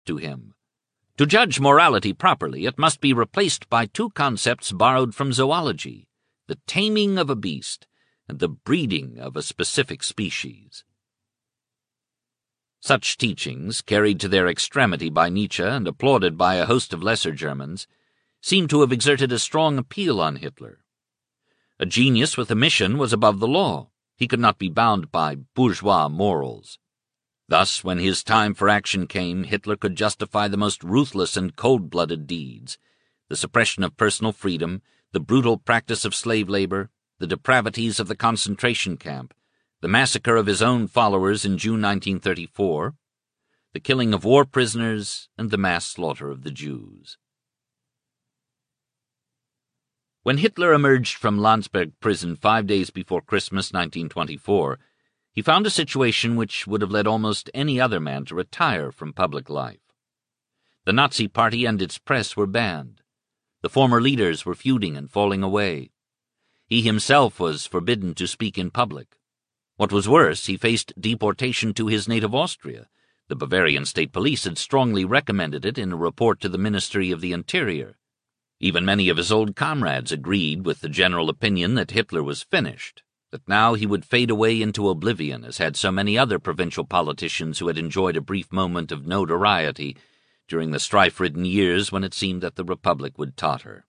to him. To judge morality properly, it must be replaced by two concepts borrowed from zoology: the taming of a beast and the breeding of a specific species. Such teachings, carried to their extremity by Nietzsche and applauded by a host of lesser Germans, seem to have exerted a strong appeal on Hitler. A genius with a mission was above the law. He could not be bound by bourgeois morals. Thus, when his time for action came, Hitler could justify the most ruthless and cold-blooded deeds: the suppression of personal freedom, the brutal practice of slave labor, the depravities of the concentration camp, the massacre of his own followers in June 1934, the killing of war prisoners, and the mass slaughter of the Jews. When Hitler emerged from Landsberg prison 5 days before Christmas 1924, he found a situation which would have led almost any other man to retire from public life. The Nazi Party and its press were banned. The former leaders were feuding and falling away. He himself was forbidden to speak in public. What was worse, he faced deportation to his native Austria. The Bavarian state police had strongly recommended it in a report to the Ministry of the Interior. Even many of his old comrades agreed with the general opinion that Hitler was finished, that now he would fade away into oblivion, as had so many other provincial politicians who had enjoyed a brief moment of notoriety during the strife-ridden years when it seemed that the Republic would totter.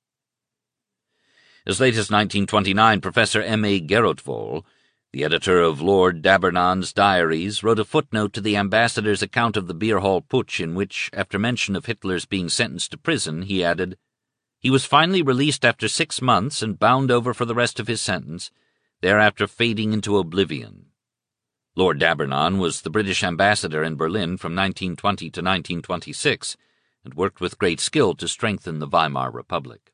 As late as 1929, Professor M.A. Gerotvoll, the editor of Lord Dabernon's diaries, wrote a footnote to the ambassador's account of the beer hall putsch in which, after mention of Hitler's being sentenced to prison, he added, "He was finally released after 6 months and bound over for the rest of his sentence, thereafter fading into oblivion." Lord Dabernon was the British ambassador in Berlin from 1920 to 1926 and worked with great skill to strengthen the Weimar Republic.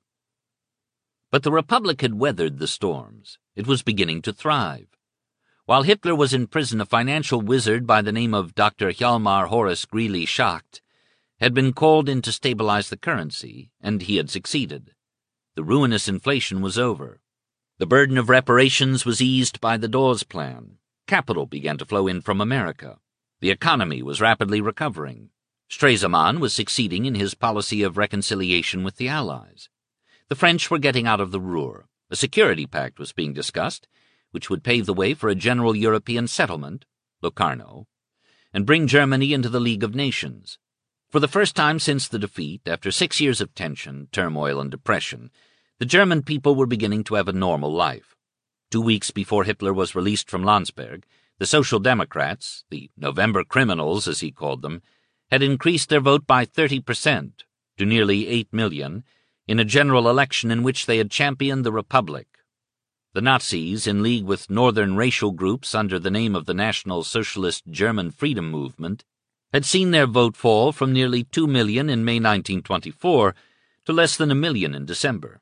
But the Republic had weathered the storms. It was beginning to thrive. While Hitler was in prison, a financial wizard by the name of Dr. Hjalmar Horace Greeley Schacht had been called in to stabilize the currency, and he had succeeded. The ruinous inflation was over. The burden of reparations was eased by the Dawes Plan. Capital began to flow in from America. The economy was rapidly recovering. Stresemann was succeeding in his policy of reconciliation with the Allies. The French were getting out of the Ruhr. A security pact was being discussed, which would pave the way for a general European settlement, Locarno, and bring Germany into the League of Nations. For the first time since the defeat, after 6 years of tension, turmoil, and depression, the German people were beginning to have a normal life. 2 weeks before Hitler was released from Landsberg, the Social Democrats, the November criminals as he called them, had increased their vote by 30% to nearly 8 million in a general election in which they had championed the Republic. The Nazis, in league with northern racial groups under the name of the National Socialist German Freedom Movement, had seen their vote fall from nearly 2 million in May 1924 to less than 1 million in December.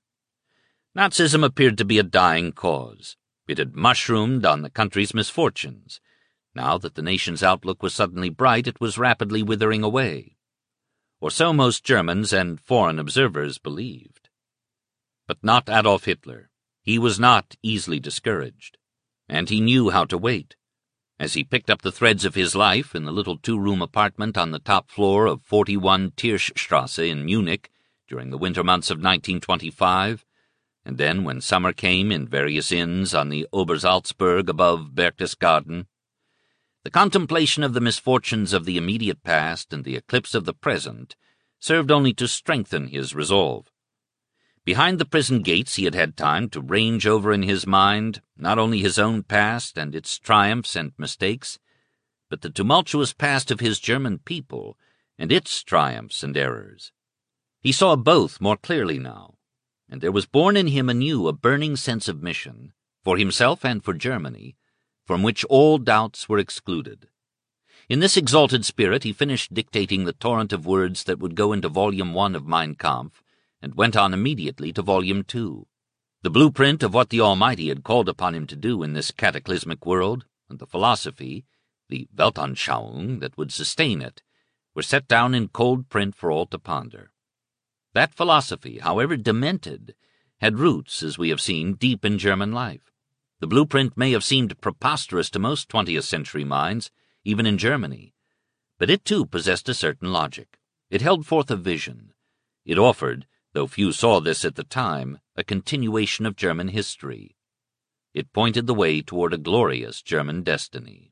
Nazism appeared to be a dying cause. It had mushroomed on the country's misfortunes. Now that the nation's outlook was suddenly bright, it was rapidly withering away. Or so most Germans and foreign observers believed. But not Adolf Hitler. He was not easily discouraged, and he knew how to wait. As he picked up the threads of his life in the little 2-room apartment on the top floor of 41 Tirschstrasse in Munich during the winter months of 1925, and then when summer came in various inns on the Obersalzberg above Berchtesgaden, the contemplation of the misfortunes of the immediate past and the eclipse of the present served only to strengthen his resolve. Behind the prison gates he had had time to range over in his mind not only his own past and its triumphs and mistakes, but the tumultuous past of his German people and its triumphs and errors. He saw both more clearly now, and there was born in him anew a burning sense of mission, for himself and for Germany, from which all doubts were excluded. In this exalted spirit he finished dictating the torrent of words that would go into Volume 1 of Mein Kampf, and went on immediately to Volume 2. The blueprint of what the Almighty had called upon him to do in this cataclysmic world, and the philosophy, the Weltanschauung that would sustain it, were set down in cold print for all to ponder. That philosophy, however demented, had roots, as we have seen, deep in German life. The blueprint may have seemed preposterous to most 20th-century minds, even in Germany, But it too possessed a certain logic. It held forth a vision. It offered, though few saw this at the time, a continuation of German history. It pointed the way toward a glorious German destiny.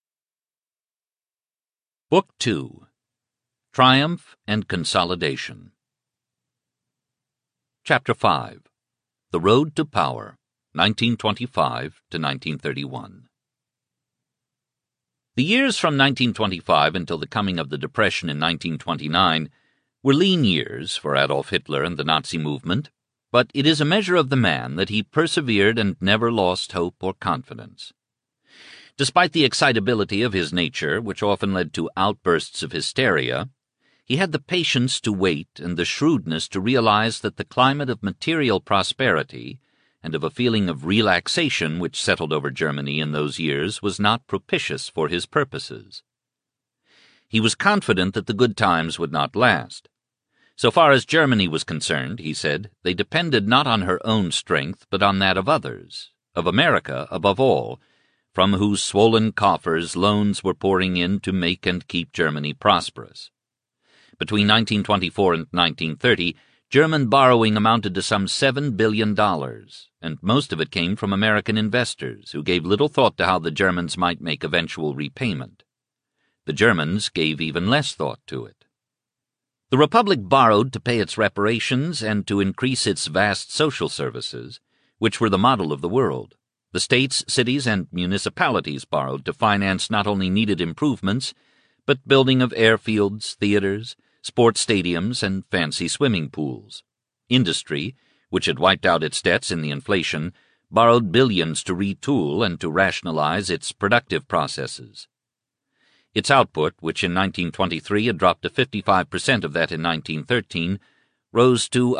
Book 2. Triumph and Consolidation. Chapter 5. The Road to Power, 1925 to 1931. The years from 1925 until the coming of the Depression in 1929 were lean years for Adolf Hitler and the Nazi movement, but it is a measure of the man that he persevered and never lost hope or confidence. Despite the excitability of his nature, which often led to outbursts of hysteria, he had the patience to wait and the shrewdness to realize that the climate of material prosperity and of a feeling of relaxation which settled over Germany in those years was not propitious for his purposes. He was confident that the good times would not last. So far as Germany was concerned, he said, they depended not on her own strength but on that of others, of America above all, from whose swollen coffers loans were pouring in to make and keep Germany prosperous. Between 1924 and 1930, German borrowing amounted to some $7 billion, and most of it came from American investors who gave little thought to how the Germans might make eventual repayment. The Germans gave even less thought to it. The Republic borrowed to pay its reparations and to increase its vast social services, which were the model of the world. The states, cities, and municipalities borrowed to finance not only needed improvements, but building of airfields, theaters, sports stadiums, and fancy swimming pools. Industry, which had wiped out its debts in the inflation, borrowed billions to retool and to rationalize its productive processes. Its output, which in 1923 had dropped to 55% of that in 1913, rose to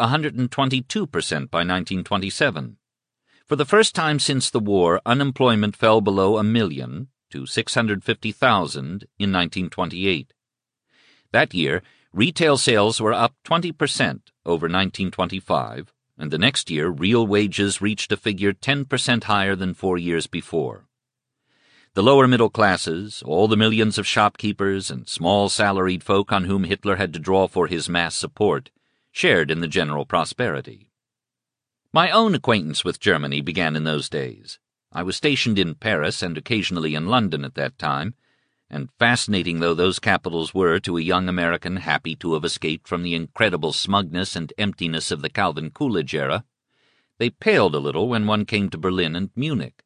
122% by 1927. For the first time since the war, unemployment fell below 1 million to 650,000 in 1928. That year, retail sales were up 20% over 1925, and the next year real wages reached a figure 10% higher than 4 years before. The lower middle classes, all the millions of shopkeepers and small salaried folk on whom Hitler had to draw for his mass support, shared in the general prosperity. My own acquaintance with Germany began in those days. I was stationed in Paris and occasionally in London at that time, and fascinating though those capitals were to a young American happy to have escaped from the incredible smugness and emptiness of the Calvin Coolidge era, they paled a little when one came to Berlin and Munich.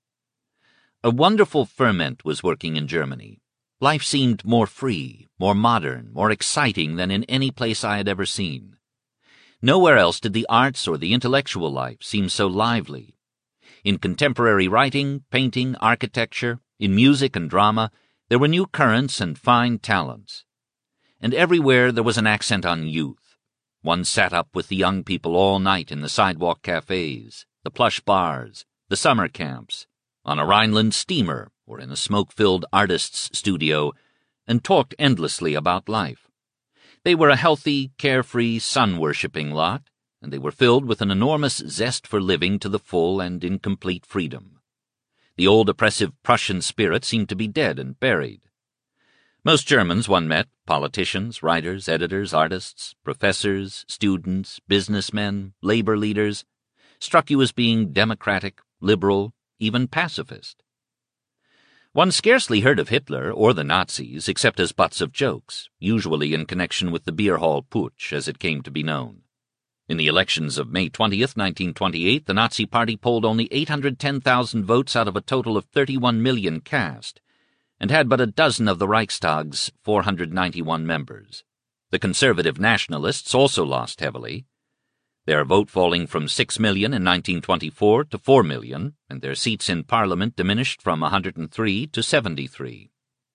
A wonderful ferment was working in Germany. Life seemed more free, more modern, more exciting than in any place I had ever seen. Nowhere else did the arts or the intellectual life seem so lively. In contemporary writing, painting, architecture, in music and drama, there were new currents and fine talents. And everywhere there was an accent on youth. One sat up with the young people all night in the sidewalk cafes, the plush bars, the summer camps, on a Rhineland steamer or in a smoke-filled artist's studio, and talked endlessly about life. They were a healthy, carefree, sun-worshipping lot, and they were filled with an enormous zest for living to the full and in complete freedom. The old oppressive Prussian spirit seemed to be dead and buried. Most Germans one met, politicians, writers, editors, artists, professors, students, businessmen, labor leaders, struck you as being democratic, liberal, even pacifist. One scarcely heard of Hitler or the Nazis except as butts of jokes, usually in connection with the beer hall putsch, as it came to be known. In the elections of May 20th, 1928, the Nazi Party polled only 810,000 votes out of a total of 31 million cast, and had but a dozen of the Reichstag's 491 members. The conservative nationalists also lost heavily, their vote falling from 6 million in 1924 to 4 million, and their seats in Parliament diminished from 103 to 73.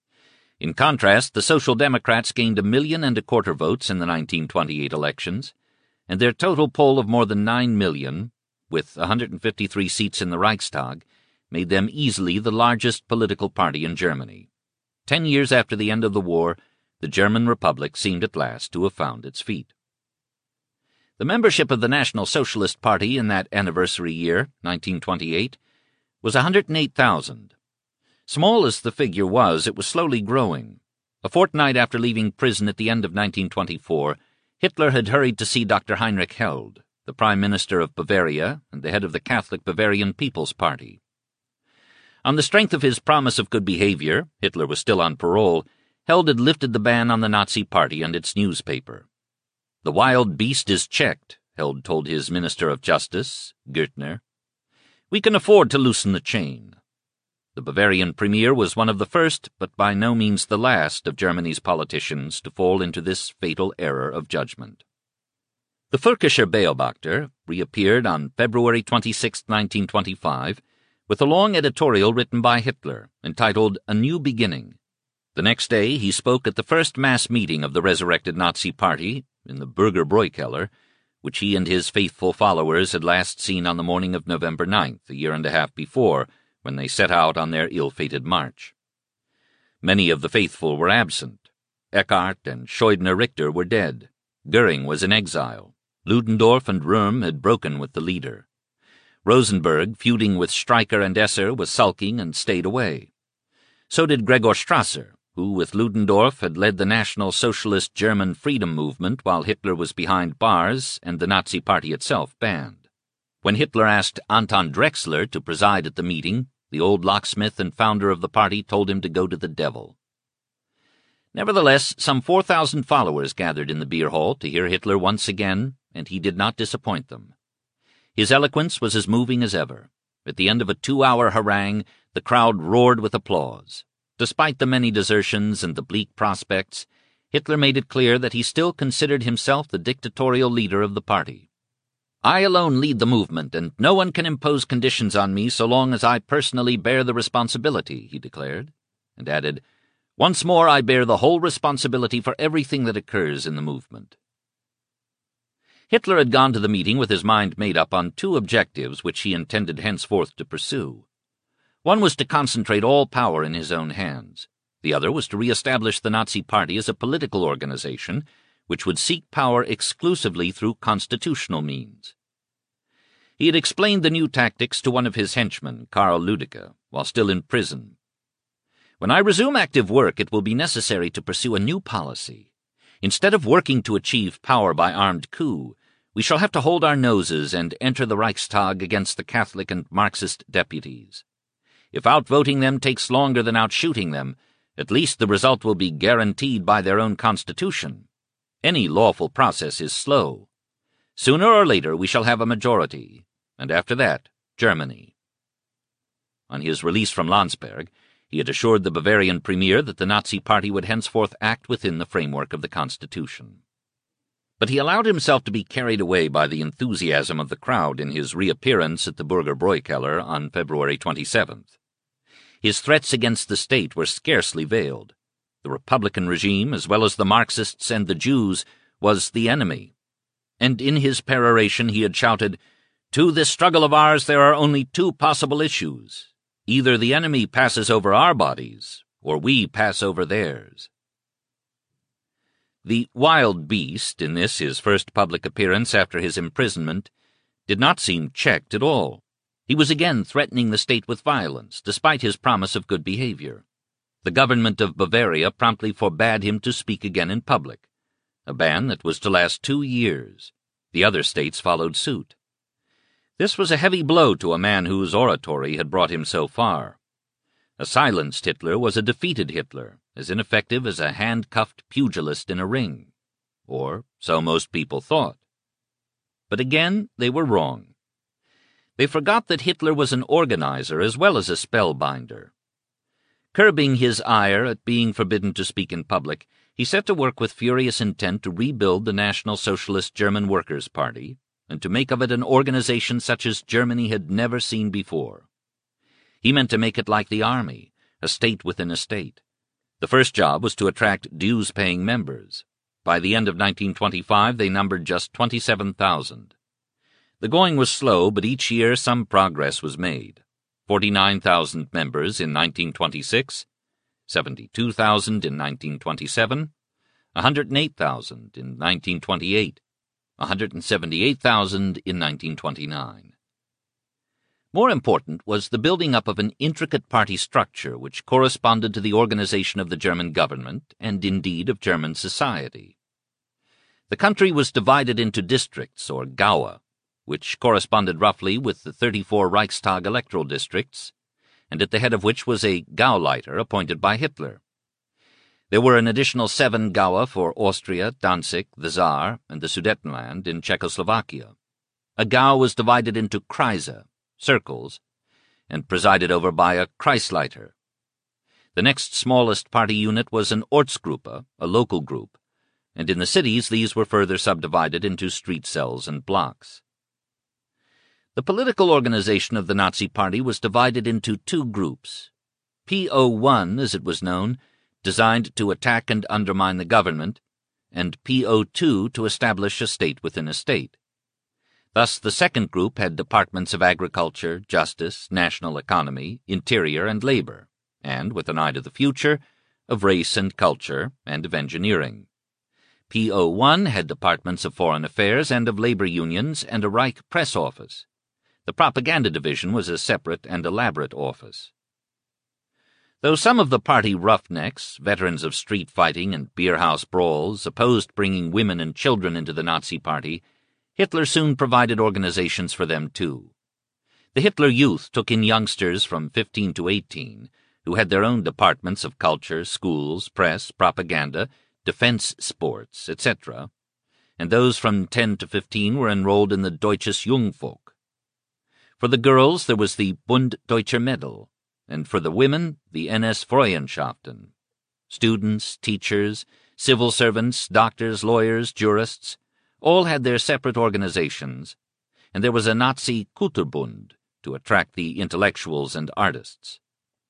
In contrast, the Social Democrats gained 1.25 million votes in the 1928 elections, and their total poll of more than 9 million, with 153 seats in the Reichstag, made them easily the largest political party in Germany. 10 years after the end of the war, the German Republic seemed at last to have found its feet. The membership of the National Socialist Party in that anniversary year, 1928, was 108,000. Small as the figure was, it was slowly growing. A fortnight after leaving prison at the end of 1924, Hitler had hurried to see Dr. Heinrich Held, the Prime Minister of Bavaria and the head of the Catholic Bavarian People's Party. On the strength of his promise of good behavior, Hitler was still on parole, Held had lifted the ban on the Nazi Party and its newspaper. "The wild beast is checked," Held told his Minister of Justice, Gürtner. "We can afford to loosen the chain." The Bavarian premier was one of the first, but by no means the last, of Germany's politicians to fall into this fatal error of judgment. The Völkischer Beobachter reappeared on February 26, 1925, with a long editorial written by Hitler, entitled A New Beginning. The next day he spoke at the first mass meeting of the resurrected Nazi Party in the Burger Bräukeller, which he and his faithful followers had last seen on the morning of November 9th, a year and a half before, when they set out on their ill-fated march. Many of the faithful were absent. Eckart and Scheudner Richter were dead. Göring was in exile. Ludendorff and Röhm had broken with the leader. Rosenberg, feuding with Streicher and Esser, was sulking and stayed away. So did Gregor Strasser, who, with Ludendorff, had led the National Socialist German freedom movement while Hitler was behind bars and the Nazi Party itself banned. When Hitler asked Anton Drexler to preside at the meeting, the old locksmith and founder of the party told him to go to the devil. Nevertheless, some 4,000 followers gathered in the beer hall to hear Hitler once again, and he did not disappoint them. His eloquence was as moving as ever. At the end of a 2-hour harangue, the crowd roared with applause. Despite the many desertions and the bleak prospects, Hitler made it clear that he still considered himself the dictatorial leader of the party. "I alone lead the movement, and no one can impose conditions on me so long as I personally bear the responsibility," he declared, and added, "Once more I bear the whole responsibility for everything that occurs in the movement." Hitler had gone to the meeting with his mind made up on two objectives which he intended henceforth to pursue. One was to concentrate all power in his own hands. The other was to re-establish the Nazi Party as a political organization which would seek power exclusively through constitutional means. He had explained the new tactics to one of his henchmen, Karl Lüdecke, while still in prison. "When I resume active work, it will be necessary to pursue a new policy. Instead of working to achieve power by armed coup, we shall have to hold our noses and enter the Reichstag against the Catholic and Marxist deputies. If outvoting them takes longer than outshooting them, at least the result will be guaranteed by their own constitution. Any lawful process is slow. Sooner or later we shall have a majority, and after that, Germany." On his release from Landsberg, he had assured the Bavarian premier that the Nazi Party would henceforth act within the framework of the Constitution. But he allowed himself to be carried away by the enthusiasm of the crowd in his reappearance at the Burger Bräukeller on February 27th. His threats against the state were scarcely veiled. The Republican regime, as well as the Marxists and the Jews, was the enemy. And in his peroration he had shouted, "To this struggle of ours there are only two possible issues. Either the enemy passes over our bodies, or we pass over theirs." The wild beast, in this his first public appearance after his imprisonment, did not seem checked at all. He was again threatening the state with violence, despite his promise of good behavior. The government of Bavaria promptly forbade him to speak again in public, a ban that was to last 2 years. The other states followed suit. This was a heavy blow to a man whose oratory had brought him so far. A silenced Hitler was a defeated Hitler, as ineffective as a handcuffed pugilist in a ring. Or so most people thought. But again they were wrong. They forgot that Hitler was an organizer as well as a spellbinder. Curbing his ire at being forbidden to speak in public, he set to work with furious intent to rebuild the National Socialist German Workers' Party and to make of it an organization such as Germany had never seen before. He meant to make it like the army, a state within a state. The first job was to attract dues-paying members. By the end of 1925 they numbered just 27,000. The going was slow, but each year some progress was made. 49,000 members in 1926, 72,000 in 1927, 108,000 in 1928, 178,000 in 1929. More important was the building up of an intricate party structure which corresponded to the organization of the German government and indeed of German society. The country was divided into districts, or Gaue, which corresponded roughly with the 34 Reichstag electoral districts, and at the head of which was a Gauleiter appointed by Hitler. There were an additional 7 Gaue for Austria, Danzig, the Saar, and the Sudetenland in Czechoslovakia. A Gau was divided into Kreise, circles, and presided over by a Kreisleiter. The next smallest party unit was an Ortsgruppe, a local group, and in the cities these were further subdivided into street cells and blocks. The political organization of the Nazi Party was divided into 2 groups. PO1, as it was known, designed to attack and undermine the government, and PO2 to establish a state within a state. Thus the second group had departments of agriculture, justice, national economy, interior, and labor, and, with an eye to the future, of race and culture, and of engineering. PO1 had departments of foreign affairs and of labor unions and a Reich press office. The propaganda division was a separate and elaborate office. Though some of the party roughnecks, veterans of street fighting and beer-house brawls, opposed bringing women and children into the Nazi Party, Hitler soon provided organizations for them too. The Hitler Youth took in youngsters from 15 to 18, who had their own departments of culture, schools, press, propaganda, defense sports, etc., and those from 10 to 15 were enrolled in the Deutsches Jungvolk. For the girls there was the Bund Deutscher Medal, and for the women the NS Freundschaften. Students, teachers, civil servants, doctors, lawyers, jurists, all had their separate organizations, and there was a Nazi Kulturbund to attract the intellectuals and artists.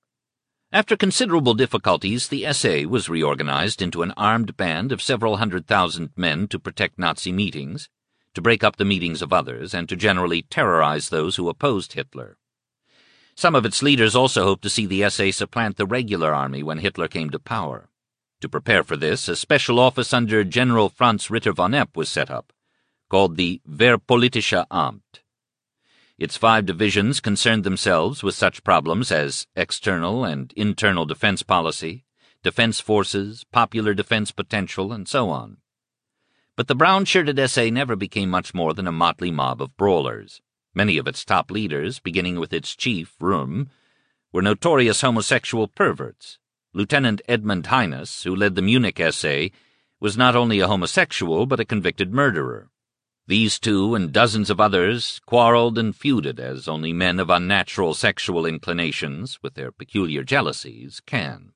After considerable difficulties, the SA was reorganized into an armed band of several 100,000 men to protect Nazi meetings, to break up the meetings of others, and to generally terrorize those who opposed Hitler. Some of its leaders also hoped to see the SA supplant the regular army when Hitler came to power. To prepare for this, a special office under General Franz Ritter von Epp was set up, called the Wehrpolitische Amt. Its 5 divisions concerned themselves with such problems as external and internal defense policy, defense forces, popular defense potential, and so on. But the brown-shirted SA never became much more than a motley mob of brawlers. Many of its top leaders, beginning with its chief, Röhm, were notorious homosexual perverts. Lieutenant Edmund Heines, who led the Munich SA, was not only a homosexual but a convicted murderer. These two and dozens of others quarreled and feuded as only men of unnatural sexual inclinations, with their peculiar jealousies, can.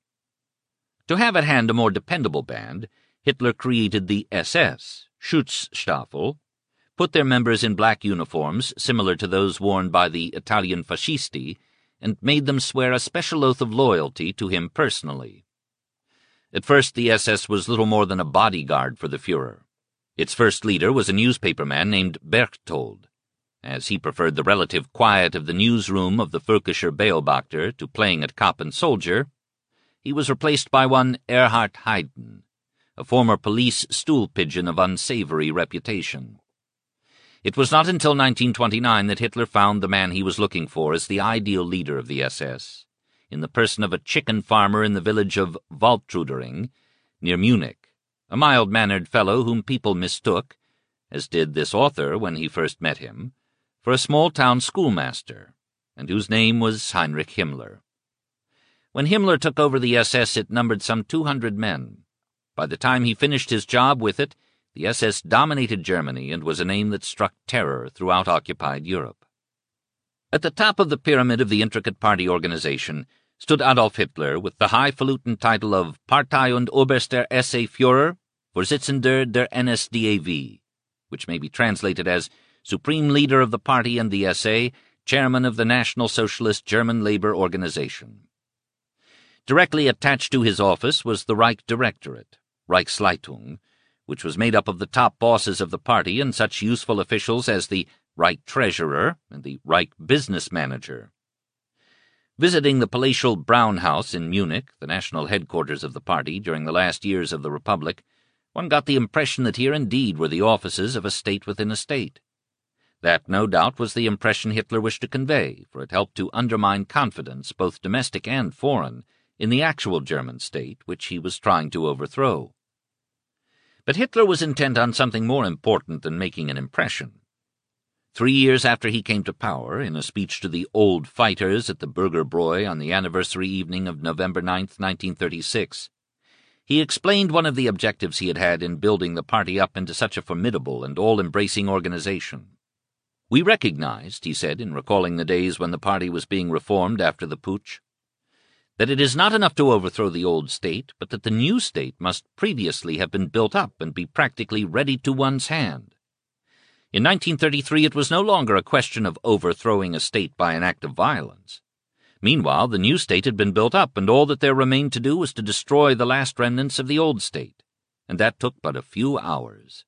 To have at hand a more dependable band, Hitler created the SS, Schutzstaffel, put their members in black uniforms similar to those worn by the Italian fascisti, and made them swear a special oath of loyalty to him personally. At first the SS was little more than a bodyguard for the Führer. Its first leader was a newspaperman named Berchtold. As he preferred the relative quiet of the newsroom of the Völkischer Beobachter to playing at cop and soldier, he was replaced by one Erhard Hayden, a former police stool-pigeon of unsavory reputation. It was not until 1929 that Hitler found the man he was looking for as the ideal leader of the SS, in the person of a chicken farmer in the village of Waldtrudering, near Munich, a mild-mannered fellow whom people mistook, as did this author when he first met him, for a small-town schoolmaster, and whose name was Heinrich Himmler. When Himmler took over the SS, it numbered some 200 men. By the time he finished his job with it, the SS dominated Germany and was a name that struck terror throughout occupied Europe. At the top of the pyramid of the intricate party organization stood Adolf Hitler with the highfalutin title of Partei- und Oberster SA-Führer, Vorsitzender der NSDAP, which may be translated as Supreme Leader of the Party and the SA, Chairman of the National Socialist German Labor Organization. Directly attached to his office was the Reich Directorate, Reichsleitung, which was made up of the top bosses of the party and such useful officials as the Reich Treasurer and the Reich Business Manager. Visiting the palatial Brown House in Munich, the national headquarters of the party, during the last years of the Republic, one got the impression that here indeed were the offices of a state within a state. That, no doubt, was the impression Hitler wished to convey, for it helped to undermine confidence, both domestic and foreign, in the actual German state, which he was trying to overthrow. But Hitler was intent on something more important than making an impression. 3 years after he came to power, in a speech to the old fighters at the Bürgerbräu on the anniversary evening of November 9, 1936, he explained one of the objectives he had had in building the party up into such a formidable and all-embracing organization. "We recognized," he said, in recalling the days when the party was being reformed after the putsch, "that it is not enough to overthrow the old state, but that the new state must previously have been built up and be practically ready to one's hand. In 1933 it was no longer a question of overthrowing a state by an act of violence. Meanwhile, the new state had been built up, and all that there remained to do was to destroy the last remnants of the old state, and that took but a few hours."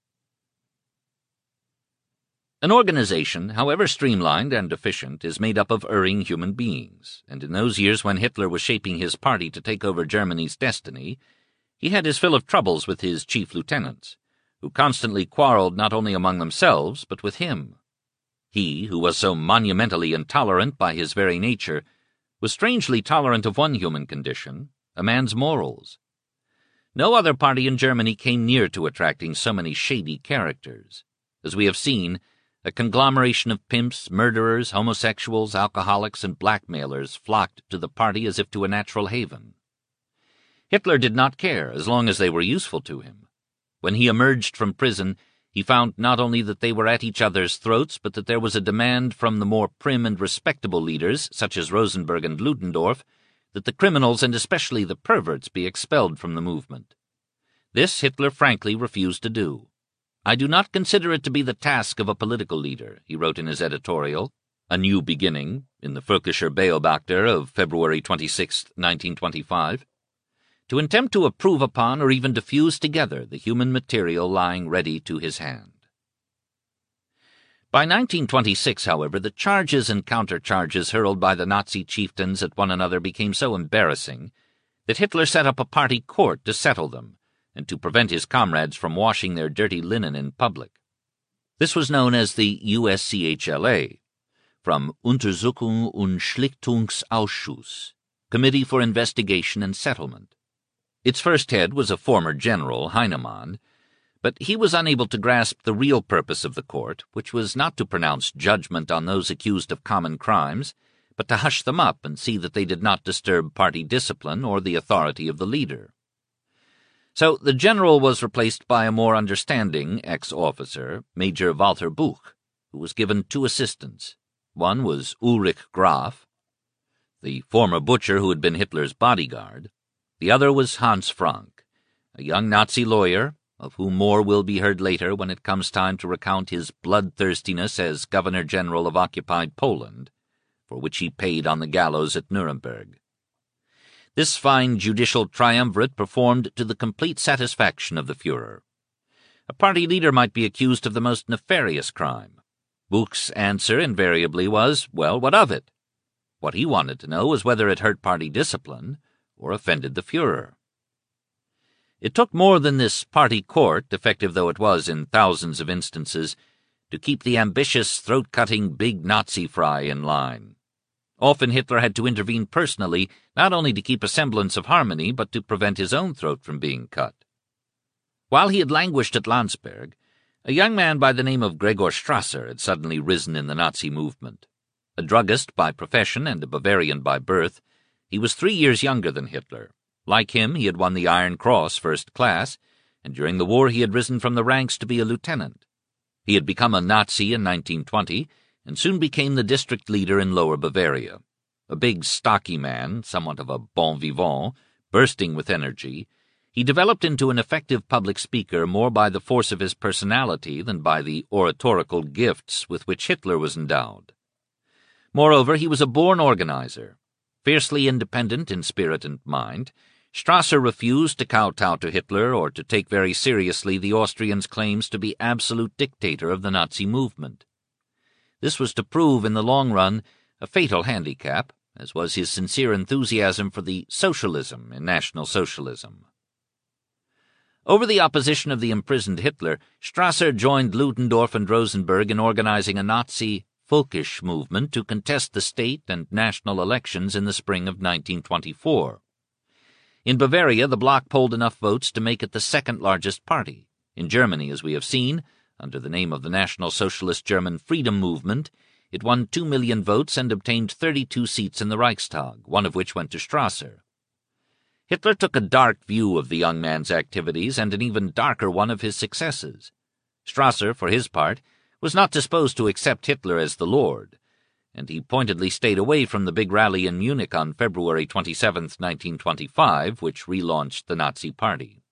An organization, however streamlined and efficient, is made up of erring human beings, and in those years when Hitler was shaping his party to take over Germany's destiny, he had his fill of troubles with his chief lieutenants, who constantly quarreled not only among themselves, but with him. He, who was so monumentally intolerant by his very nature, was strangely tolerant of one human condition, a man's morals. No other party in Germany came near to attracting so many shady characters. As we have seen, a conglomeration of pimps, murderers, homosexuals, alcoholics, and blackmailers flocked to the party as if to a natural haven. Hitler did not care as long as they were useful to him. When he emerged from prison, he found not only that they were at each other's throats, but that there was a demand from the more prim and respectable leaders, such as Rosenberg and Ludendorff, that the criminals and especially the perverts be expelled from the movement. This Hitler frankly refused to do. "I do not consider it to be the task of a political leader," he wrote in his editorial, A New Beginning, in the Völkischer Beobachter of February 26, 1925, "to attempt to improve upon or even to fuse together the human material lying ready to his hand." By 1926, however, the charges and countercharges hurled by the Nazi chieftains at one another became so embarrassing that Hitler set up a party court to settle them, and to prevent his comrades from washing their dirty linen in public. This was known as the USCHLA, from Untersuchung und Schlichtungsausschuss, Committee for Investigation and Settlement. Its first head was a former general, Heinemann, but he was unable to grasp the real purpose of the court, which was not to pronounce judgment on those accused of common crimes, but to hush them up and see that they did not disturb party discipline or the authority of the leader. So the general was replaced by a more understanding ex-officer, Major Walter Buch, who was given 2 assistants. One was Ulrich Graf, the former butcher who had been Hitler's bodyguard. The other was Hans Frank, a young Nazi lawyer, of whom more will be heard later when it comes time to recount his bloodthirstiness as Governor-General of occupied Poland, for which he paid on the gallows at Nuremberg. This fine judicial triumvirate performed to the complete satisfaction of the Führer. A party leader might be accused of the most nefarious crime. Buch's answer invariably was, well, what of it? What he wanted to know was whether it hurt party discipline or offended the Führer. It took more than this party court, effective though it was in thousands of instances, to keep the ambitious, throat-cutting big Nazi fry in line. Often Hitler had to intervene personally, not only to keep a semblance of harmony, but to prevent his own throat from being cut. While he had languished at Landsberg, a young man by the name of Gregor Strasser had suddenly risen in the Nazi movement. A druggist by profession and a Bavarian by birth, he was 3 years younger than Hitler. Like him, he had won the Iron Cross first class, and during the war he had risen from the ranks to be a lieutenant. He had become a Nazi in 1920, and soon became the district leader in Lower Bavaria. A big, stocky man, somewhat of a bon vivant, bursting with energy, he developed into an effective public speaker more by the force of his personality than by the oratorical gifts with which Hitler was endowed. Moreover, he was a born organizer. Fiercely independent in spirit and mind, Strasser refused to kowtow to Hitler or to take very seriously the Austrian's claims to be absolute dictator of the Nazi movement. This was to prove in the long run a fatal handicap, as was his sincere enthusiasm for the socialism in National Socialism. Over the opposition of the imprisoned Hitler, Strasser joined Ludendorff and Rosenberg in organizing a Nazi Völkisch movement to contest the state and national elections in the spring of 1924. In Bavaria, the Bloc polled enough votes to make it the second-largest party. In Germany, as we have seen, under the name of the National Socialist German Freedom Movement, it won 2 million votes and obtained 32 seats in the Reichstag, one of which went to Strasser. Hitler took a dark view of the young man's activities and an even darker one of his successes. Strasser, for his part, was not disposed to accept Hitler as the Lord, and he pointedly stayed away from the big rally in Munich on February 27, 1925, which relaunched the Nazi Party.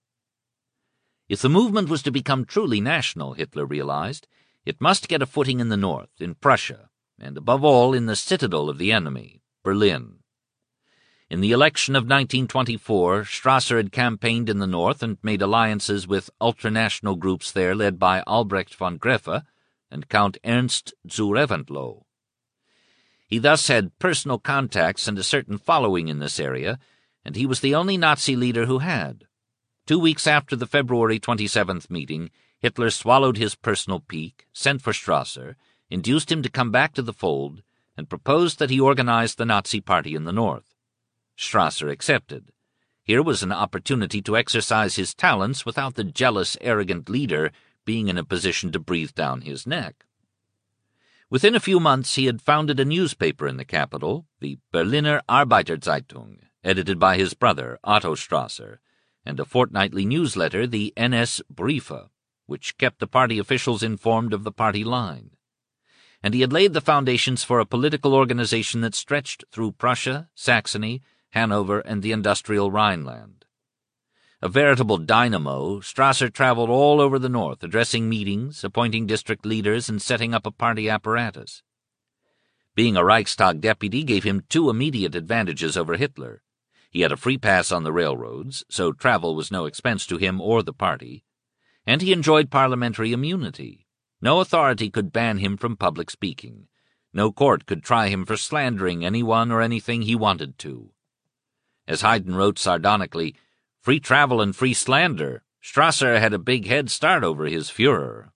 If the movement was to become truly national, Hitler realized, it must get a footing in the north, in Prussia, and above all in the citadel of the enemy, Berlin. In the election of 1924, Strasser had campaigned in the north and made alliances with ultranational groups there led by Albrecht von Greffe and Count Ernst zu Reventlow. He thus had personal contacts and a certain following in this area, and he was the only Nazi leader who had. 2 weeks after the February 27th meeting, Hitler swallowed his personal pique, sent for Strasser, induced him to come back to the fold, and proposed that he organize the Nazi Party in the north. Strasser accepted. Here was an opportunity to exercise his talents without the jealous, arrogant leader being in a position to breathe down his neck. Within a few months he had founded a newspaper in the capital, the Berliner Arbeiterzeitung, edited by his brother, Otto Strasser, and a fortnightly newsletter, the NS Briefe, which kept the party officials informed of the party line. And he had laid the foundations for a political organization that stretched through Prussia, Saxony, Hanover, and the industrial Rhineland. A veritable dynamo, Strasser traveled all over the north, addressing meetings, appointing district leaders, and setting up a party apparatus. Being a Reichstag deputy gave him 2 immediate advantages over Hitler. He had a free pass on the railroads, so travel was no expense to him or the party, and he enjoyed parliamentary immunity. No authority could ban him from public speaking. No court could try him for slandering anyone or anything he wanted to. As Haydn wrote sardonically, "Free travel and free slander, Strasser had a big head start over his Führer."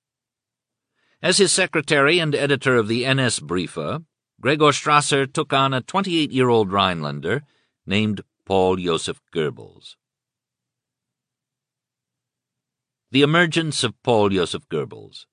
As his secretary and editor of the NS Briefe, Gregor Strasser took on a 28-year-old Rhinelander named Paul Joseph Goebbels. The emergence of Paul Joseph Goebbels.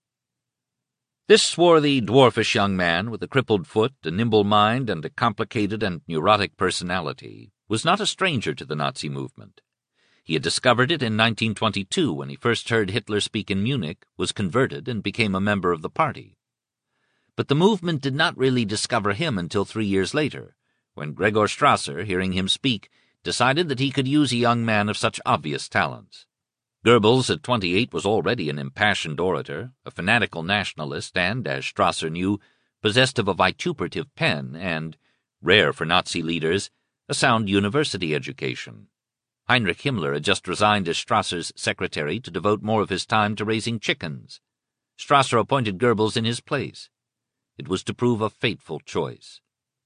This swarthy, dwarfish young man, with a crippled foot, a nimble mind, and a complicated and neurotic personality, was not a stranger to the Nazi movement. He had discovered it in 1922 when he first heard Hitler speak in Munich, was converted, and became a member of the party. But the movement did not really discover him until 3 years later, when Gregor Strasser, hearing him speak, decided that he could use a young man of such obvious talents. Goebbels, at 28, was already an impassioned orator, a fanatical nationalist, and, as Strasser knew, possessed of a vituperative pen and, rare for Nazi leaders, a sound university education. Heinrich Himmler had just resigned as Strasser's secretary to devote more of his time to raising chickens. Strasser appointed Goebbels in his place. It was to prove a fateful choice.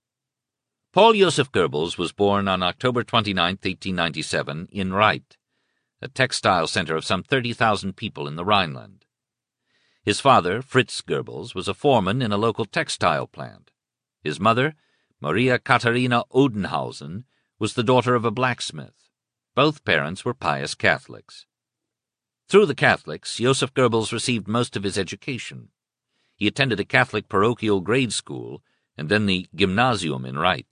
Paul Joseph Goebbels was born on October 29, 1897, in Reit, a textile center of some 30,000 people in the Rhineland. His father, Fritz Goebbels, was a foreman in a local textile plant. His mother, Maria Katharina Odenhausen, was the daughter of a blacksmith. Both parents were pious Catholics. Through the Catholics, Joseph Goebbels received most of his education. He attended a Catholic parochial grade school and then the Gymnasium in Reit.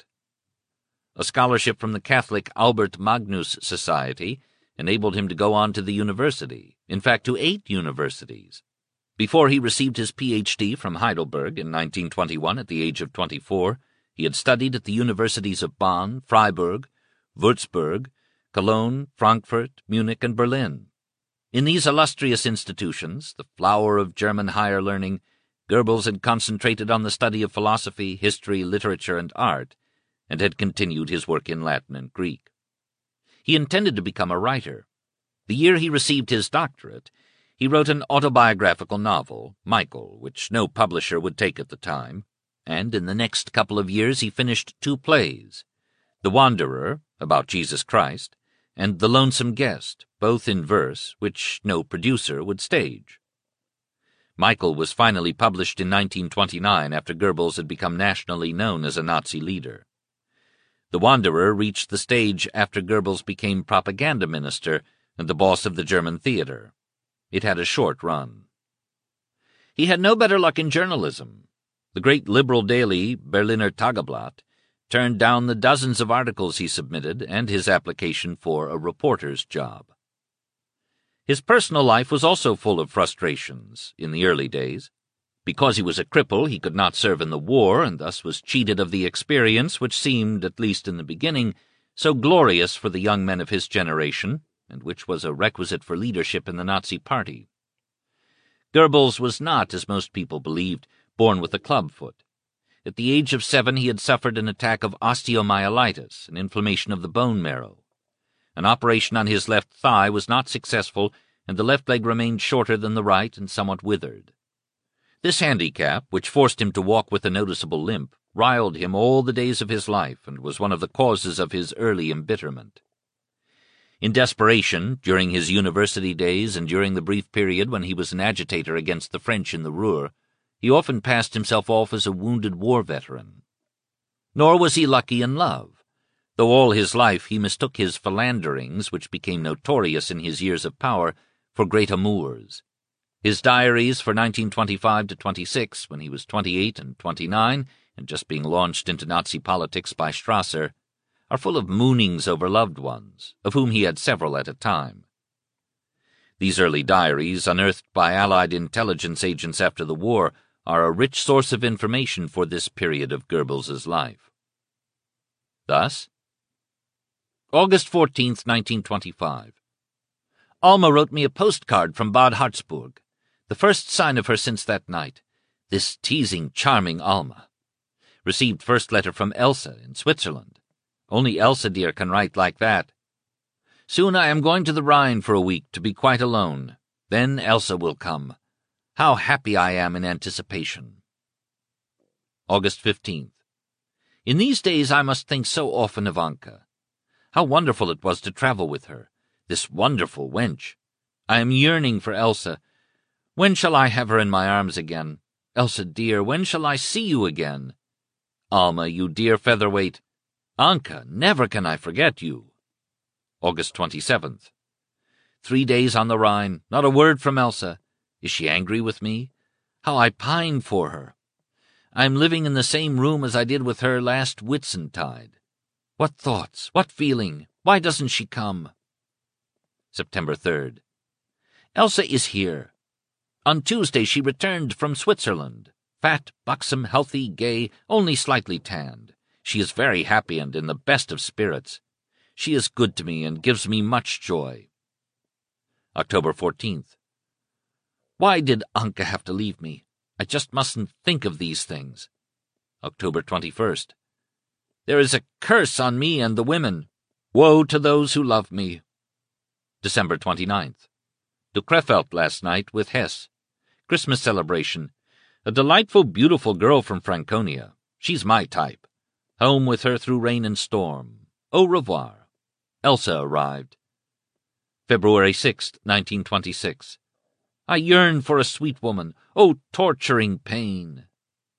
A scholarship from the Catholic Albert Magnus Society enabled him to go on to the university, in fact to 8 universities. Before he received his Ph.D. from Heidelberg in 1921 at the age of 24, he had studied at the universities of Bonn, Freiburg, Würzburg, Cologne, Frankfurt, Munich, and Berlin. In these illustrious institutions, the flower of German higher learning, Goebbels had concentrated on the study of philosophy, history, literature, and art, and had continued his work in Latin and Greek. He intended to become a writer. The year he received his doctorate, he wrote an autobiographical novel, Michael, which no publisher would take at the time, and in the next couple of years he finished 2 plays, The Wanderer, about Jesus Christ, and The Lonesome Guest, both in verse, which no producer would stage. Michael was finally published in 1929 after Goebbels had become nationally known as a Nazi leader. The Wanderer reached the stage after Goebbels became propaganda minister and the boss of the German theater. It had a short run. He had no better luck in journalism. The great liberal daily Berliner Tageblatt turned down the dozens of articles he submitted and his application for a reporter's job. His personal life was also full of frustrations in the early days. Because he was a cripple, he could not serve in the war, and thus was cheated of the experience which seemed, at least in the beginning, so glorious for the young men of his generation, and which was a requisite for leadership in the Nazi Party. Goebbels was not, as most people believed, born with a clubfoot. At the age of 7 he had suffered an attack of osteomyelitis, an inflammation of the bone marrow. An operation on his left thigh was not successful, and the left leg remained shorter than the right and somewhat withered. This handicap, which forced him to walk with a noticeable limp, riled him all the days of his life and was one of the causes of his early embitterment. In desperation, during his university days and during the brief period when he was an agitator against the French in the Ruhr, he often passed himself off as a wounded war veteran. Nor was he lucky in love. Though all his life he mistook his philanderings, which became notorious in his years of power, for great amours. His diaries for 1925-26, when he was 28 and 29, and just being launched into Nazi politics by Strasser, are full of moonings over loved ones, of whom he had several at a time. These early diaries, unearthed by Allied intelligence agents after the war, are a rich source of information for this period of Goebbels's life. Thus, August 14, 1925. Alma wrote me a postcard from Bad Harzburg, the first sign of her since that night. This teasing, charming Alma. Received first letter from Elsa in Switzerland. Only Elsa, dear, can write like that. Soon I am going to the Rhine for a week to be quite alone. Then Elsa will come. How happy I am in anticipation. August 15th. In these days I must think so often of Anka. How wonderful it was to travel with her, this wonderful wench. I am yearning for Elsa. When shall I have her in my arms again? Elsa, dear, when shall I see you again? Alma, you dear featherweight. Anka, never can I forget you. August 27th. 3 days on the Rhine, not a word from Elsa. Is she angry with me? How I pine for her. I am living in the same room as I did with her last Whitsuntide. What thoughts, what feeling, why doesn't she come? September 3rd. Elsa is here. On Tuesday she returned from Switzerland. Fat, buxom, healthy, gay, only slightly tanned. She is very happy and in the best of spirits. She is good to me and gives me much joy. October 14th. Why did Anka have to leave me? I just mustn't think of these things. October 21st. There is a curse on me and the women. Woe to those who love me. December 29th. To Krefeld last night with Hess. Christmas celebration. A delightful, beautiful girl from Franconia. She's my type. Home with her through rain and storm. Au revoir. Elsa arrived. February 6th, 1926. I yearn for a sweet woman. Oh, torturing pain.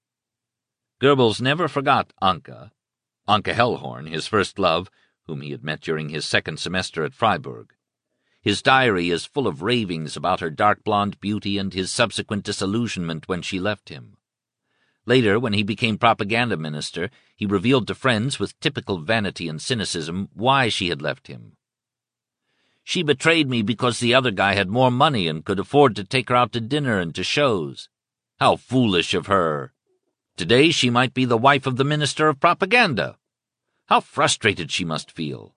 Goebbels never forgot Anka Hellhorn, his first love, whom he had met during his second semester at Freiburg. His diary is full of ravings about her dark blonde beauty and his subsequent disillusionment when she left him. Later, when he became propaganda minister, he revealed to friends with typical vanity and cynicism why she had left him. She betrayed me because the other guy had more money and could afford to take her out to dinner and to shows. How foolish of her! Today she might be the wife of the Minister of Propaganda. How frustrated she must feel.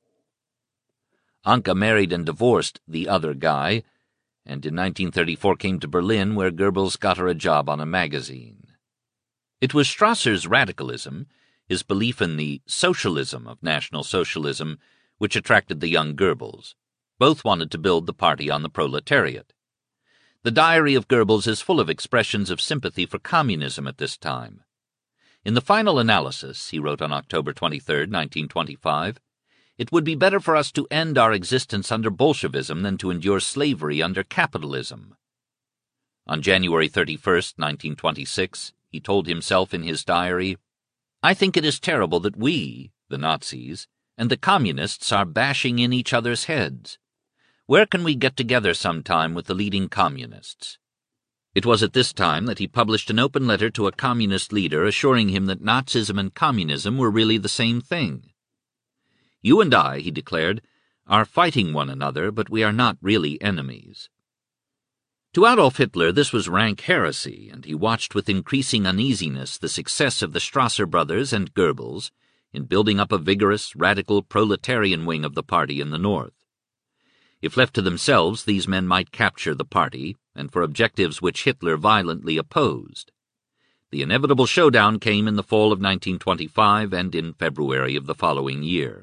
Anka married and divorced the other guy, and in 1934 came to Berlin, where Goebbels got her a job on a magazine. It was Strasser's radicalism, his belief in the socialism of National Socialism, which attracted the young Goebbels. Both wanted to build the party on the proletariat. The diary of Goebbels is full of expressions of sympathy for communism at this time. In the final analysis, he wrote on October 23, 1925, It would be better for us to end our existence under Bolshevism than to endure slavery under capitalism. On January 31st, 1926, he told himself in his diary, "I think it is terrible that we, the Nazis, and the Communists are bashing in each other's heads. Where can we get together sometime with the leading Communists?" It was at this time that he published an open letter to a Communist leader assuring him that Nazism and Communism were really the same thing. "You and I," he declared, "are fighting one another, but we are not really enemies." To Adolf Hitler this was rank heresy, and he watched with increasing uneasiness the success of the Strasser brothers and Goebbels in building up a vigorous, radical proletarian wing of the party in the North. If left to themselves, these men might capture the party, and for objectives which Hitler violently opposed. The inevitable showdown came in the fall of 1925 and in February of the following year.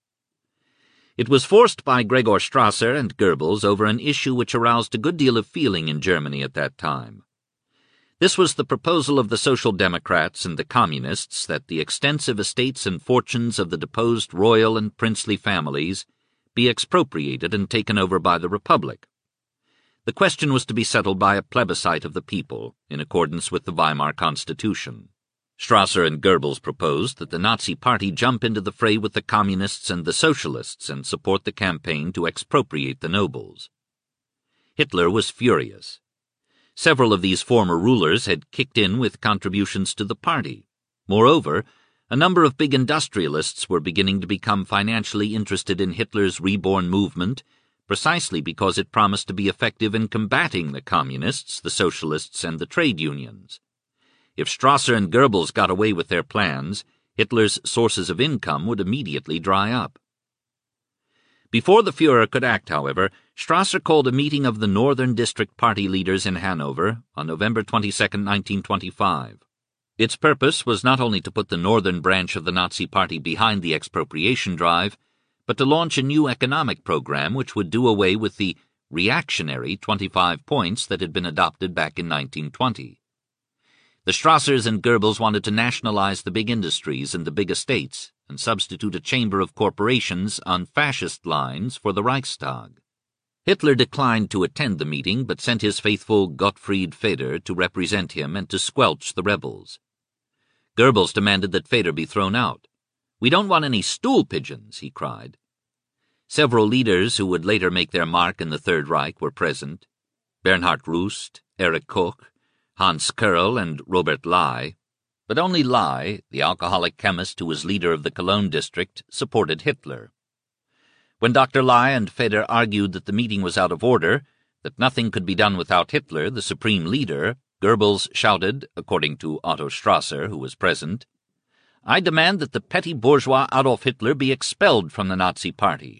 It was forced by Gregor Strasser and Goebbels over an issue which aroused a good deal of feeling in Germany at that time. This was the proposal of the Social Democrats and the Communists that the extensive estates and fortunes of the deposed royal and princely families be expropriated and taken over by the Republic. The question was to be settled by a plebiscite of the people, in accordance with the Weimar Constitution. Strasser and Goebbels proposed that the Nazi Party jump into the fray with the Communists and the Socialists and support the campaign to expropriate the nobles. Hitler was furious. Several of these former rulers had kicked in with contributions to the party. Moreover, a number of big industrialists were beginning to become financially interested in Hitler's reborn movement, precisely because it promised to be effective in combating the Communists, the Socialists, and the trade unions. If Strasser and Goebbels got away with their plans, Hitler's sources of income would immediately dry up. Before the Führer could act, however, Strasser called a meeting of the Northern District Party leaders in Hanover on November 22, 1925. Its purpose was not only to put the northern branch of the Nazi Party behind the expropriation drive, but to launch a new economic program which would do away with the reactionary 25 points that had been adopted back in 1920. The Strassers and Goebbels wanted to nationalize the big industries and the big estates and substitute a chamber of corporations on fascist lines for the Reichstag. Hitler declined to attend the meeting but sent his faithful Gottfried Feder to represent him and to squelch the rebels. Goebbels demanded that Feder be thrown out. "We don't want any stool pigeons," he cried. Several leaders who would later make their mark in the Third Reich were present: Bernhard Rust, Erich Koch, Hans Kerrl, and Robert Ley. But only Ley, the alcoholic chemist who was leader of the Cologne district, supported Hitler. When Dr. Ley and Feder argued that the meeting was out of order, that nothing could be done without Hitler, the supreme leader, Goebbels shouted, according to Otto Strasser, who was present, "I demand that the petty bourgeois Adolf Hitler be expelled from the Nazi Party."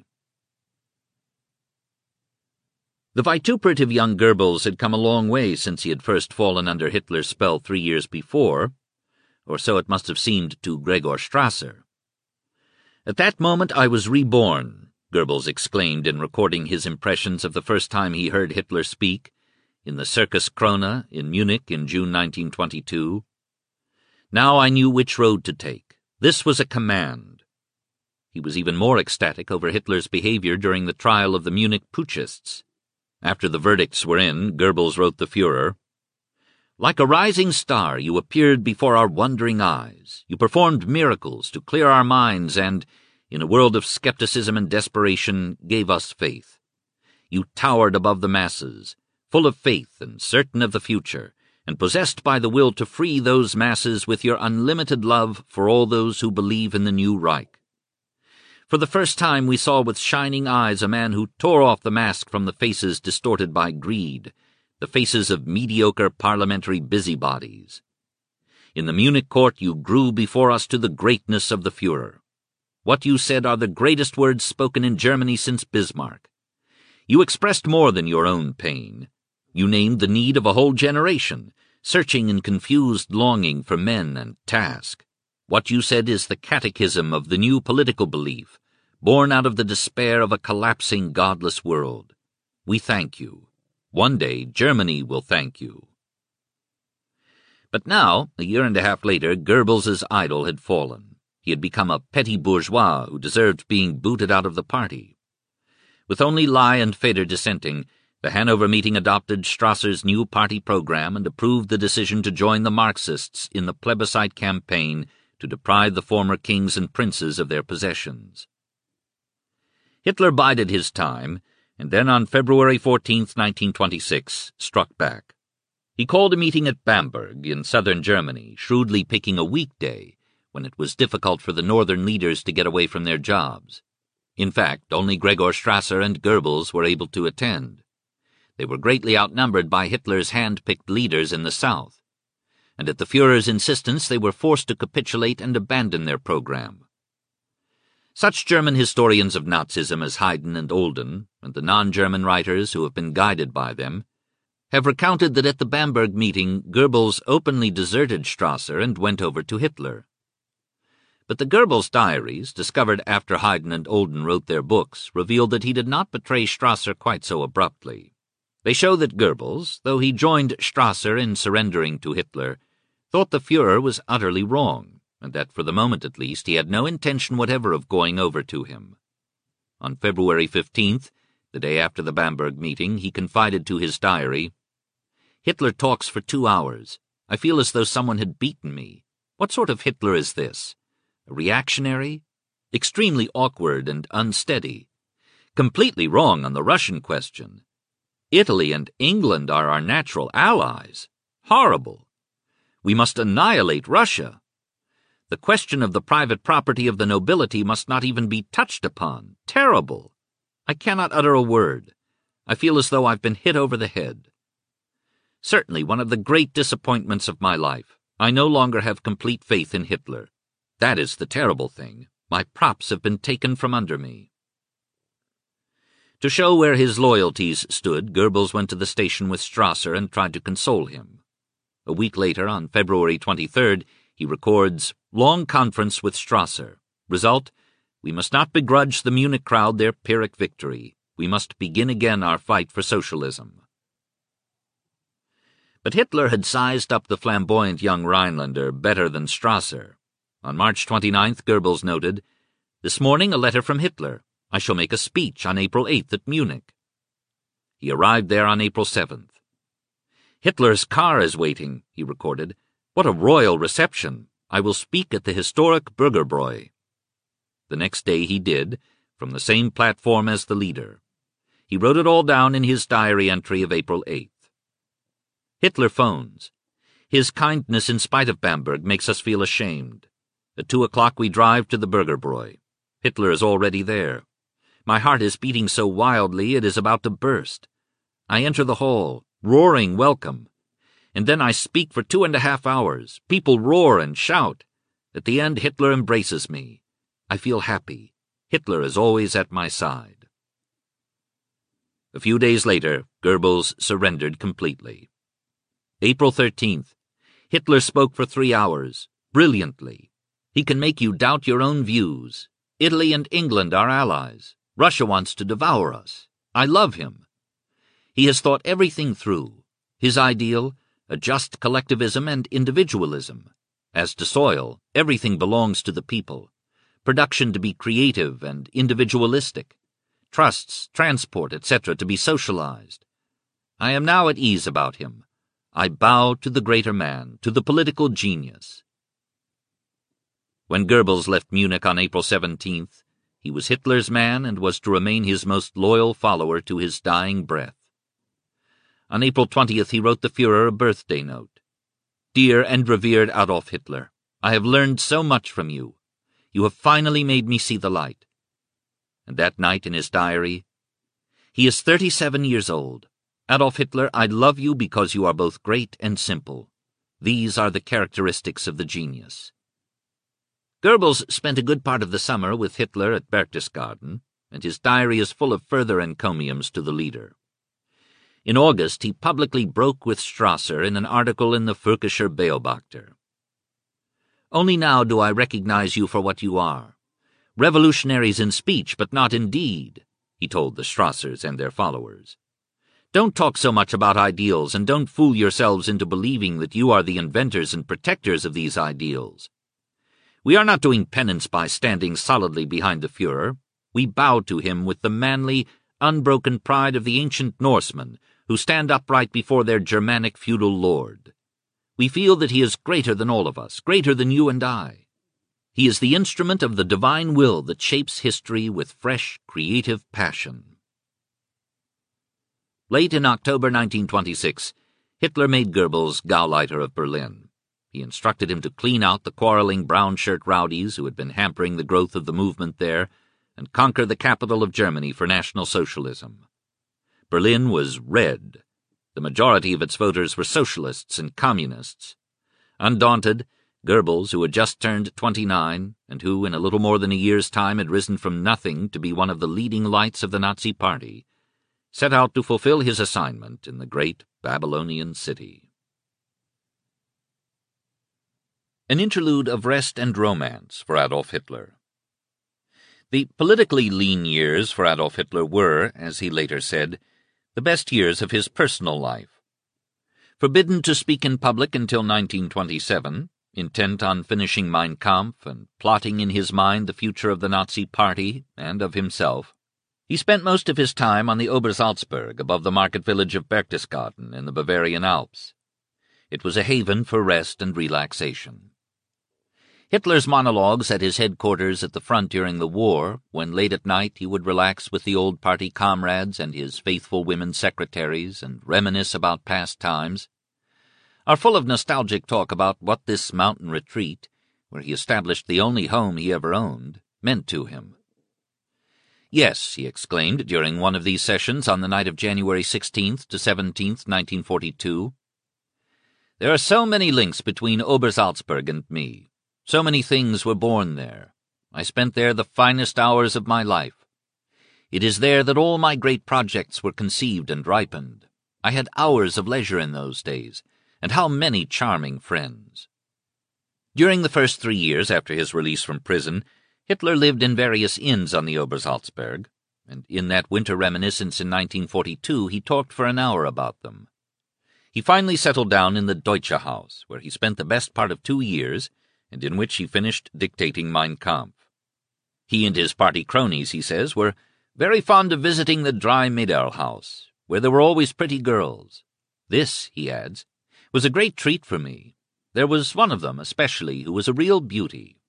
The vituperative young Goebbels had come a long way since he had first fallen under Hitler's spell 3 years before, or so it must have seemed to Gregor Strasser. "At that moment I was reborn," Goebbels exclaimed in recording his impressions of the first time he heard Hitler speak, in the Circus Krone in Munich in June 1922. "Now I knew which road to take. This was a command." He was even more ecstatic over Hitler's behavior during the trial of the Munich Putschists. After the verdicts were in, Goebbels wrote the Führer, "Like a rising star you appeared before our wondering eyes. You performed miracles to clear our minds and, in a world of skepticism and desperation, gave us faith. You towered above the masses, full of faith and certain of the future, and possessed by the will to free those masses with your unlimited love for all those who believe in the new Reich. For the first time we saw with shining eyes a man who tore off the mask from the faces distorted by greed, the faces of mediocre parliamentary busybodies. In the Munich court you grew before us to the greatness of the Führer. What you said are the greatest words spoken in Germany since Bismarck. You expressed more than your own pain. You named the need of a whole generation, searching in confused longing for men and task. What you said is the catechism of the new political belief, born out of the despair of a collapsing, godless world. We thank you. One day Germany will thank you." But now, a year and a half later, Goebbels's idol had fallen. He had become a petty bourgeois who deserved being booted out of the party. With only Lai and Feder dissenting, the Hanover meeting adopted Strasser's new party program and approved the decision to join the Marxists in the plebiscite campaign to deprive the former kings and princes of their possessions. Hitler bided his time, and then on February 14, 1926, struck back. He called a meeting at Bamberg in southern Germany, shrewdly picking a weekday, when it was difficult for the northern leaders to get away from their jobs. In fact, only Gregor Strasser and Goebbels were able to attend. They were greatly outnumbered by Hitler's hand-picked leaders in the south, and at the Führer's insistence they were forced to capitulate and abandon their program. Such German historians of Nazism as Haydn and Olden, and the non-German writers who have been guided by them, have recounted that at the Bamberg meeting Goebbels openly deserted Strasser and went over to Hitler. But the Goebbels diaries, discovered after Haydn and Olden wrote their books, revealed that he did not betray Strasser quite so abruptly. They show that Goebbels, though he joined Strasser in surrendering to Hitler, thought the Führer was utterly wrong, and that for the moment at least he had no intention whatever of going over to him. On February 15th, the day after the Bamberg meeting, he confided to his diary, "Hitler talks for 2 hours. I feel as though someone had beaten me. What sort of Hitler is this? A reactionary? Extremely awkward and unsteady. Completely wrong on the Russian question. Italy and England are our natural allies. Horrible. We must annihilate Russia. The question of the private property of the nobility must not even be touched upon. Terrible. I cannot utter a word. I feel as though I've been hit over the head. Certainly one of the great disappointments of my life. I no longer have complete faith in Hitler. That is the terrible thing. My props have been taken from under me." To show where his loyalties stood, Goebbels went to the station with Strasser and tried to console him. A week later, on February 23rd, he records, "Long conference with Strasser. Result, we must not begrudge the Munich crowd their Pyrrhic victory. We must begin again our fight for socialism." But Hitler had sized up the flamboyant young Rhinelander better than Strasser. On March 29th, Goebbels noted, "This morning a letter from Hitler. I shall make a speech on April 8th at Munich." He arrived there on April 7th. "Hitler's car is waiting," he recorded. "What a royal reception! I will speak at the historic Bürgerbräu." The next day he did, from the same platform as the leader. He wrote it all down in his diary entry of April 8th. Hitler phones. "His kindness in spite of Bamberg makes us feel ashamed. At 2 o'clock we drive to the Bürgerbräu. Hitler is already there. My heart is beating so wildly it is about to burst. I enter the hall, roaring welcome. And then I speak for 2.5 hours. People roar and shout. At the end Hitler embraces me. I feel happy. Hitler is always at my side." A few days later, Goebbels surrendered completely. April 13th. Hitler spoke for 3 hours, brilliantly. "He can make you doubt your own views. Italy and England are allies. Russia wants to devour us. I love him. He has thought everything through. His ideal, a just collectivism and individualism. As to soil, everything belongs to the people. Production to be creative and individualistic. Trusts, transport, etc. to be socialized. I am now at ease about him. I bow to the greater man, to the political genius." When Goebbels left Munich on April 17th, he was Hitler's man and was to remain his most loyal follower to his dying breath. On April 20th he wrote the Führer a birthday note. "Dear and revered Adolf Hitler, I have learned so much from you. You have finally made me see the light." And that night in his diary, "He is 37 years old. Adolf Hitler, I love you because you are both great and simple. These are the characteristics of the genius." Goebbels spent a good part of the summer with Hitler at Berchtesgaden, and his diary is full of further encomiums to the leader. In August, he publicly broke with Strasser in an article in the Völkischer Beobachter. "Only now do I recognize you for what you are. Revolutionaries in speech, but not in deed," he told the Strassers and their followers. "Don't talk so much about ideals, and don't fool yourselves into believing that you are the inventors and protectors of these ideals. We are not doing penance by standing solidly behind the Führer. We bow to him with the manly, unbroken pride of the ancient Norsemen, who stand upright before their Germanic feudal lord. We feel that he is greater than all of us, greater than you and I. He is the instrument of the divine will that shapes history with fresh, creative passion. Late in October 1926, Hitler made Goebbels Gauleiter of Berlin. He instructed him to clean out the quarreling brown-shirt rowdies who had been hampering the growth of the movement there and conquer the capital of Germany for National Socialism. Berlin was red. The majority of its voters were socialists and communists. Undaunted, Goebbels, who had just turned 29 and who in a little more than a year's time had risen from nothing to be one of the leading lights of the Nazi Party, set out to fulfill his assignment in the great Babylonian city. An interlude of rest and romance for Adolf Hitler. The politically lean years for Adolf Hitler were, as he later said, the best years of his personal life. Forbidden to speak in public until 1927, intent on finishing Mein Kampf and plotting in his mind the future of the Nazi Party and of himself, he spent most of his time on the Obersalzberg above the market village of Berchtesgaden in the Bavarian Alps. It was a haven for rest and relaxation. Hitler's monologues at his headquarters at the front during the war, when late at night he would relax with the old party comrades and his faithful women secretaries and reminisce about past times, are full of nostalgic talk about what this mountain retreat, where he established the only home he ever owned, meant to him. Yes, he exclaimed during one of these sessions on the night of January 16th to 17th, 1942, there are so many links between Obersalzberg and me. So many things were born there. I spent there the finest hours of my life. It is there that all my great projects were conceived and ripened. I had hours of leisure in those days, and how many charming friends. During the first 3 years after his release from prison, Hitler lived in various inns on the Obersalzberg, and in that winter reminiscence in 1942 he talked for an hour about them. He finally settled down in the Deutsche Haus, where he spent the best part of 2 years, and in which he finished dictating Mein Kampf. He and his party cronies, he says, were very fond of visiting the Drei Mädel-Haus, where there were always pretty girls. This, he adds, was a great treat for me. There was one of them, especially, who was a real beauty.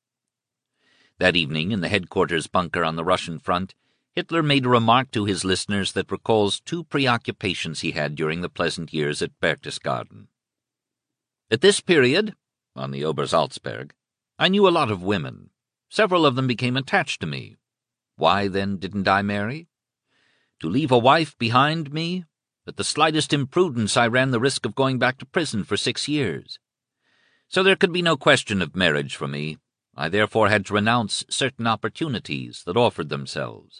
That evening, in the headquarters bunker on the Russian front, Hitler made a remark to his listeners that recalls 2 preoccupations he had during the pleasant years at Berchtesgaden. At this period, on the Obersalzberg, I knew a lot of women. Several of them became attached to me. Why, then, didn't I marry? To leave a wife behind me? At the slightest imprudence I ran the risk of going back to prison for 6 years. So there could be no question of marriage for me. I therefore had to renounce certain opportunities that offered themselves.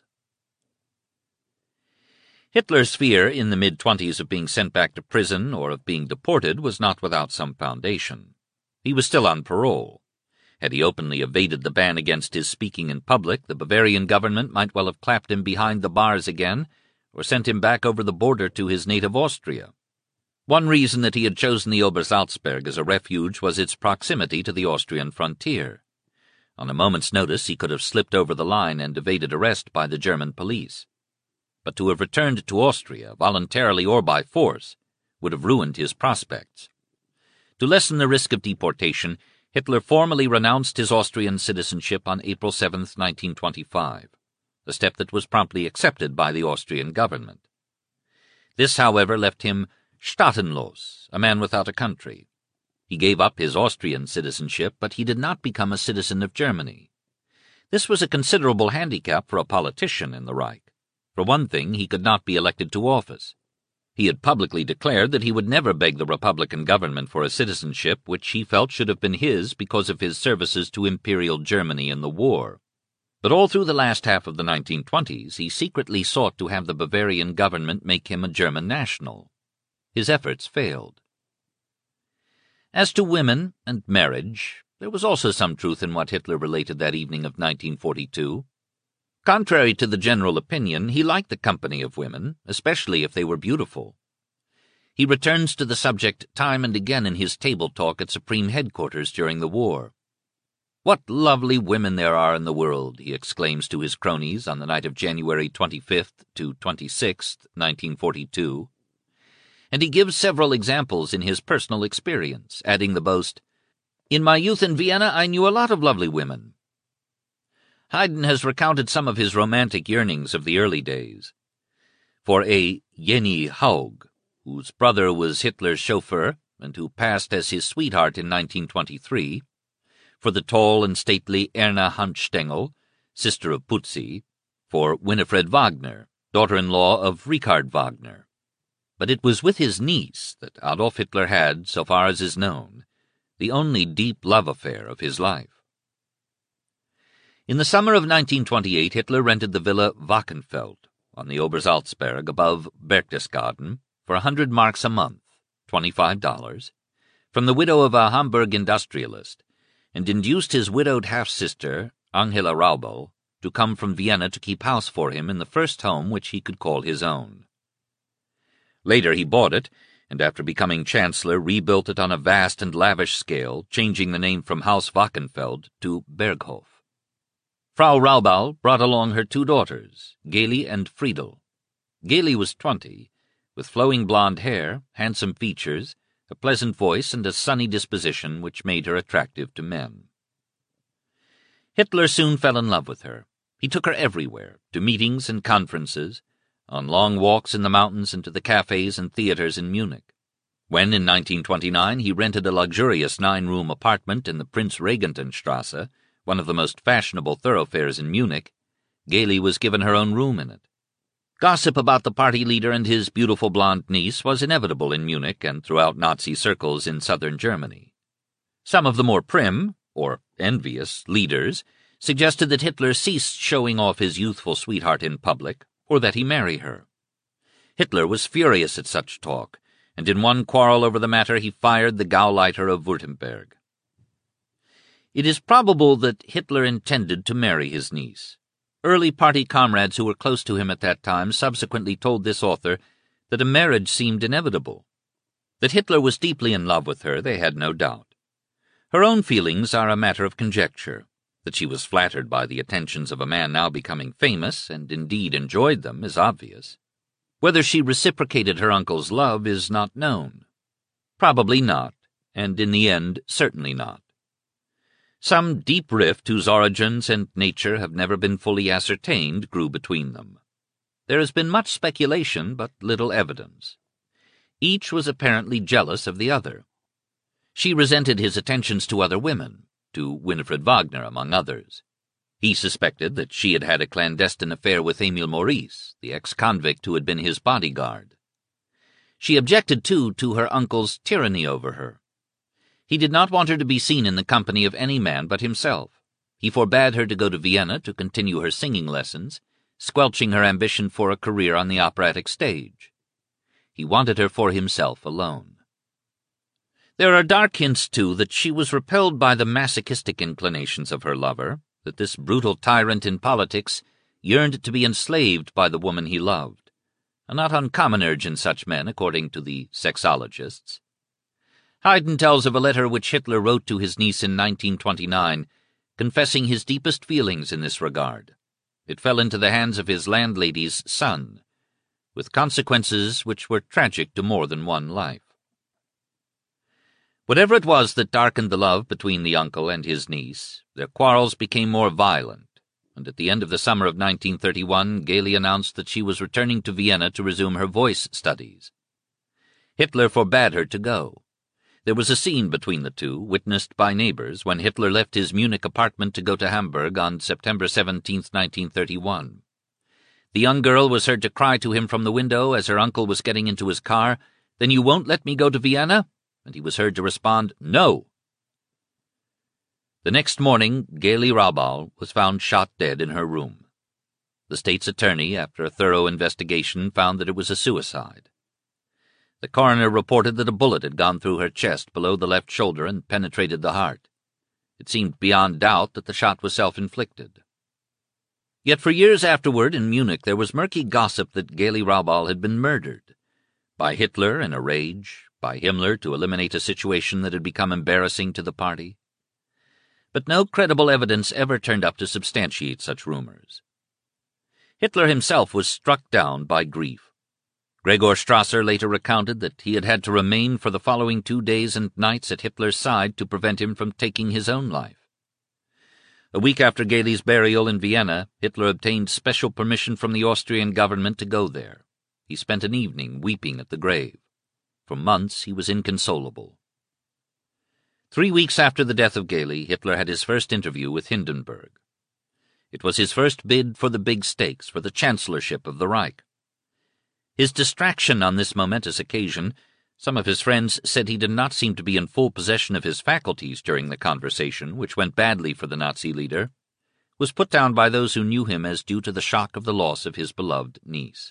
Hitler's fear in the mid-20s of being sent back to prison or of being deported was not without some foundation. He was still on parole. Had he openly evaded the ban against his speaking in public, the Bavarian government might well have clapped him behind the bars again, or sent him back over the border to his native Austria. One reason that he had chosen the Obersalzberg as a refuge was its proximity to the Austrian frontier. On a moment's notice he could have slipped over the line and evaded arrest by the German police. But to have returned to Austria, voluntarily or by force, would have ruined his prospects. To lessen the risk of deportation, Hitler formally renounced his Austrian citizenship on April 7, 1925, a step that was promptly accepted by the Austrian government. This, however, left him staatenlos, a man without a country. He gave up his Austrian citizenship, but he did not become a citizen of Germany. This was a considerable handicap for a politician in the Reich. For one thing, he could not be elected to office. He had publicly declared that he would never beg the Republican government for a citizenship which he felt should have been his because of his services to Imperial Germany in the war. But all through the last half of the 1920s, he secretly sought to have the Bavarian government make him a German national. His efforts failed. As to women and marriage, there was also some truth in what Hitler related that evening of 1942. Contrary to the general opinion, he liked the company of women, especially if they were beautiful. He returns to the subject time and again in his table talk at Supreme Headquarters during the war. "What lovely women there are in the world," he exclaims to his cronies on the night of January 25th to 26th, 1942. And he gives several examples in his personal experience, adding the boast, "In my youth in Vienna I knew a lot of lovely women." Haydn has recounted some of his romantic yearnings of the early days. For a Jenny Haug, whose brother was Hitler's chauffeur and who passed as his sweetheart in 1923, for the tall and stately Erna Handstengel, sister of Putzi, for Winifred Wagner, daughter-in-law of Richard Wagner. But it was with his niece that Adolf Hitler had, so far as is known, the only deep love affair of his life. In the summer of 1928, Hitler rented the villa Wachenfeld on the Obersalzberg above Berchtesgaden for 100 marks a month, $25, from the widow of a Hamburg industrialist, and induced his widowed half-sister, Angela Raubal, to come from Vienna to keep house for him in the first home which he could call his own. Later he bought it, and after becoming chancellor rebuilt it on a vast and lavish scale, changing the name from Haus Wachenfeld to Berghof. Frau Raubal brought along her 2 daughters, Geli and Friedel. Geli was 20, with flowing blonde hair, handsome features, a pleasant voice, and a sunny disposition which made her attractive to men. Hitler soon fell in love with her. He took her everywhere, to meetings and conferences, on long walks in the mountains and to the cafes and theaters in Munich. When, in 1929, he rented a luxurious 9-room apartment in the Prinz-Regentenstrasse, one of the most fashionable thoroughfares in Munich, Geli was given her own room in it. Gossip about the party leader and his beautiful blonde niece was inevitable in Munich and throughout Nazi circles in southern Germany. Some of the more prim, or envious, leaders suggested that Hitler cease showing off his youthful sweetheart in public, or that he marry her. Hitler was furious at such talk, and in one quarrel over the matter he fired the Gauleiter of Württemberg. It is probable that Hitler intended to marry his niece. Early party comrades who were close to him at that time subsequently told this author that a marriage seemed inevitable. That Hitler was deeply in love with her they had no doubt. Her own feelings are a matter of conjecture. That she was flattered by the attentions of a man now becoming famous, and indeed enjoyed them, is obvious. Whether she reciprocated her uncle's love is not known. Probably not, and in the end certainly not. Some deep rift whose origins and nature have never been fully ascertained grew between them. There has been much speculation, but little evidence. Each was apparently jealous of the other. She resented his attentions to other women, to Winifred Wagner among others. He suspected that she had had a clandestine affair with Emil Maurice, the ex-convict who had been his bodyguard. She objected, too, to her uncle's tyranny over her. He did not want her to be seen in the company of any man but himself. He forbade her to go to Vienna to continue her singing lessons, squelching her ambition for a career on the operatic stage. He wanted her for himself alone. There are dark hints, too, that she was repelled by the masochistic inclinations of her lover, that this brutal tyrant in politics yearned to be enslaved by the woman he loved, a not uncommon urge in such men, according to the sexologists. Haydn tells of a letter which Hitler wrote to his niece in 1929, confessing his deepest feelings in this regard. It fell into the hands of his landlady's son, with consequences which were tragic to more than one life. Whatever it was that darkened the love between the uncle and his niece, their quarrels became more violent, and at the end of the summer of 1931 Geli announced that she was returning to Vienna to resume her voice studies. Hitler forbade her to go. There was a scene between the two, witnessed by neighbors, when Hitler left his Munich apartment to go to Hamburg on September 17, 1931. The young girl was heard to cry to him from the window as her uncle was getting into his car, "Then you won't let me go to Vienna?" And he was heard to respond, "No." The next morning, Geli Raubal was found shot dead in her room. The state's attorney, after a thorough investigation, found that it was a suicide. The coroner reported that a bullet had gone through her chest below the left shoulder and penetrated the heart. It seemed beyond doubt that the shot was self-inflicted. Yet for years afterward in Munich there was murky gossip that Geli Raubal had been murdered. By Hitler in a rage, by Himmler to eliminate a situation that had become embarrassing to the party. but no credible evidence ever turned up to substantiate such rumors. Hitler himself was struck down by grief. Gregor Strasser later recounted that he had to remain for the following 2 days and nights at Hitler's side to prevent him from taking his own life. A week after Gailey's burial in Vienna, Hitler obtained special permission from the Austrian government to go there. He spent an evening weeping at the grave. For months he was inconsolable. 3 weeks after the death of Gailey, Hitler had his first interview with Hindenburg. It was his first bid for the big stakes, for the chancellorship of the Reich. His distraction on this momentous occasion, some of his friends said he did not seem to be in full possession of his faculties during the conversation, which went badly for the Nazi leader, was put down by those who knew him as due to the shock of the loss of his beloved niece.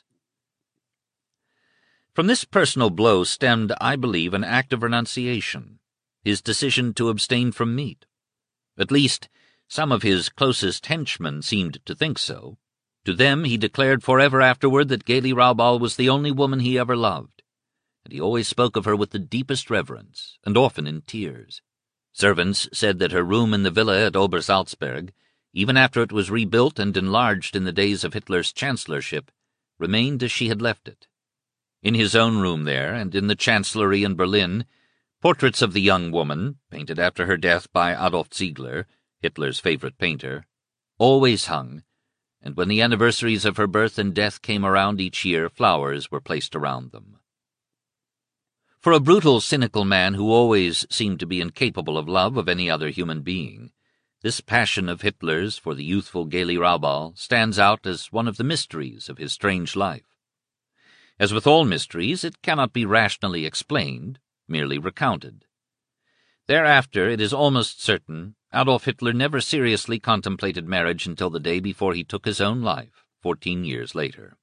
From this personal blow stemmed, I believe, an act of renunciation, his decision to abstain from meat. At least, some of his closest henchmen seemed to think so. To them he declared forever afterward that Gailey Raubal was the only woman he ever loved, and he always spoke of her with the deepest reverence, and often in tears. Servants said that her room in the villa at Obersalzberg, even after it was rebuilt and enlarged in the days of Hitler's chancellorship, remained as she had left it. In his own room there, and in the chancellery in Berlin, portraits of the young woman, painted after her death by Adolf Ziegler, Hitler's favorite painter, always hung, and when the anniversaries of her birth and death came around each year, flowers were placed around them. For a brutal, cynical man who always seemed to be incapable of love of any other human being, this passion of Hitler's for the youthful Gailey Raubal stands out as one of the mysteries of his strange life. As with all mysteries, it cannot be rationally explained, merely recounted. Thereafter, it is almost certain, Adolf Hitler never seriously contemplated marriage until the day before he took his own life, 14 years later.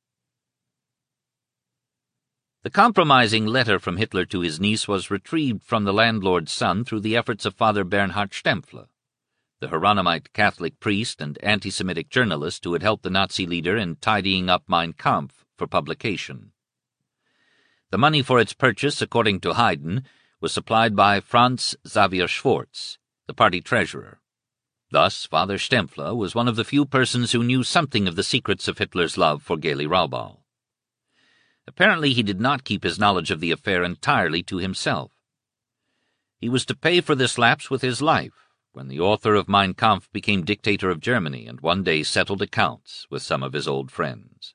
The compromising letter from Hitler to his niece was retrieved from the landlord's son through the efforts of Father Bernhard Stempfle, the Hieronymite Catholic priest and anti-Semitic journalist who had helped the Nazi leader in tidying up Mein Kampf for publication. The money for its purchase, according to Haydn, was supplied by Franz Xaver Schwartz, the party treasurer. Thus, Father Stempfle was one of the few persons who knew something of the secrets of Hitler's love for Gailey Raubal. Apparently he did not keep his knowledge of the affair entirely to himself. He was to pay for this lapse with his life, when the author of Mein Kampf became dictator of Germany and one day settled accounts with some of his old friends.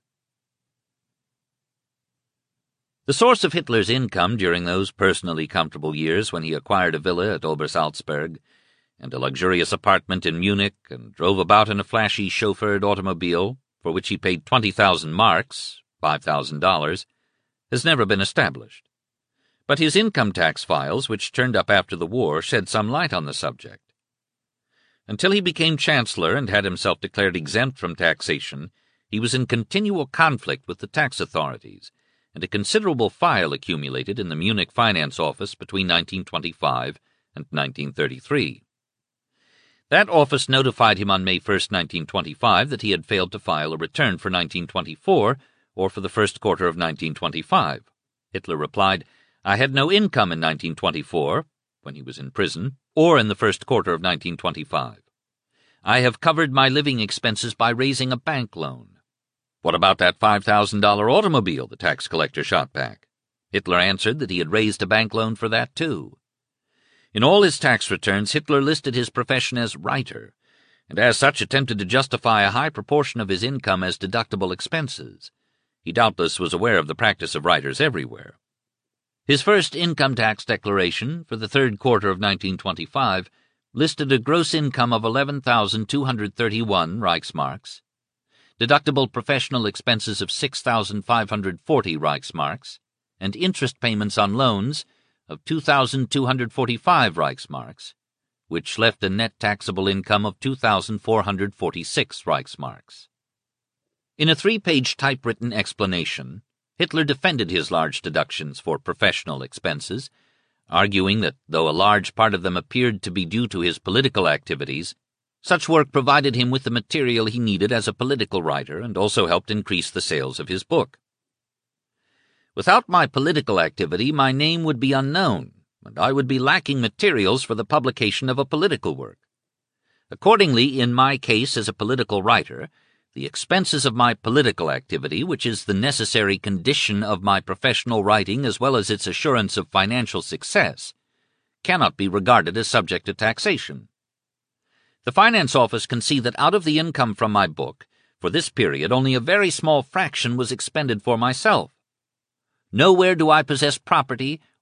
The source of Hitler's income during those personally comfortable years when he acquired a villa at Obersalzberg and a luxurious apartment in Munich and drove about in a flashy chauffeured automobile, for which he paid 20,000 marks, $5,000, has never been established. But his income tax files, which turned up after the war, shed some light on the subject. Until he became chancellor and had himself declared exempt from taxation, he was in continual conflict with the tax authorities, and a considerable file accumulated in the Munich Finance Office between 1925 and 1933. That office notified him on May 1, 1925, that he had failed to file a return for 1924 or for the first quarter of 1925. Hitler replied, "I had no income in 1924, when he was in prison, or in the first quarter of 1925. I have covered my living expenses by raising a bank loan." "What about that $5,000 automobile?" the tax collector shot back. Hitler answered that he had raised a bank loan for that too. In all his tax returns, Hitler listed his profession as writer, and as such attempted to justify a high proportion of his income as deductible expenses. He doubtless was aware of the practice of writers everywhere. His first income tax declaration for the third quarter of 1925 listed a gross income of 11,231 Reichsmarks, deductible professional expenses of 6,540 Reichsmarks, and interest payments on loans of 2,245 Reichsmarks, which left a net taxable income of 2,446 Reichsmarks. In a 3-page typewritten explanation, Hitler defended his large deductions for professional expenses, arguing that though a large part of them appeared to be due to his political activities, such work provided him with the material he needed as a political writer and also helped increase the sales of his book. "Without my political activity, my name would be unknown, and I would be lacking materials for the publication of a political work. Accordingly, in my case as a political writer, the expenses of my political activity, which is the necessary condition of my professional writing as well as its assurance of financial success, cannot be regarded as subject to taxation. The Finance Office can see that out of the income from my book, for this period only a very small fraction was expended for myself. Nowhere do I possess property